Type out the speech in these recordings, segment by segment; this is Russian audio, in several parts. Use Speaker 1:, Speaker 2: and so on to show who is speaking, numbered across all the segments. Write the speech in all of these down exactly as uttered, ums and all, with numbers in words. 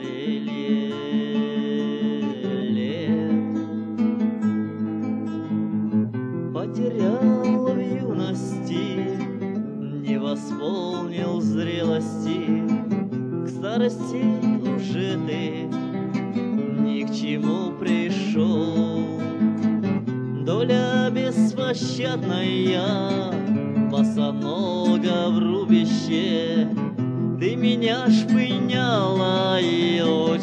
Speaker 1: ожерелье лет. Потерял в юности, не восполнил зрелости, к старости уже ты ни к чему пришел. Доля беспощадная, босонога в рубище, ты меня шпыняла и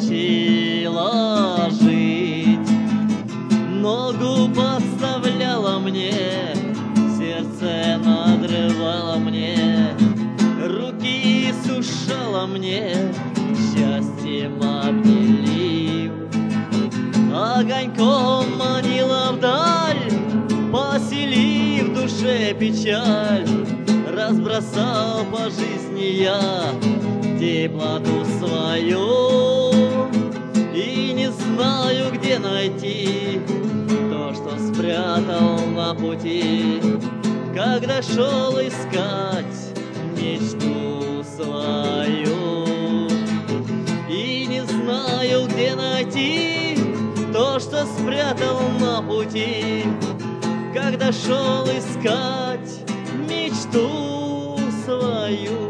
Speaker 1: учила жить. Ногу подставляла мне, сердце надрывала мне, руки сушала мне, счастьем обделив. Огоньком манила вдаль, поселив в душе печаль. Разбросал по жизни я теплоту свою, и не знаю, где найти то, что спрятал на пути, когда шел искать мечту свою. И не знаю, где найти то, что спрятал на пути, когда шел искать мечту свою.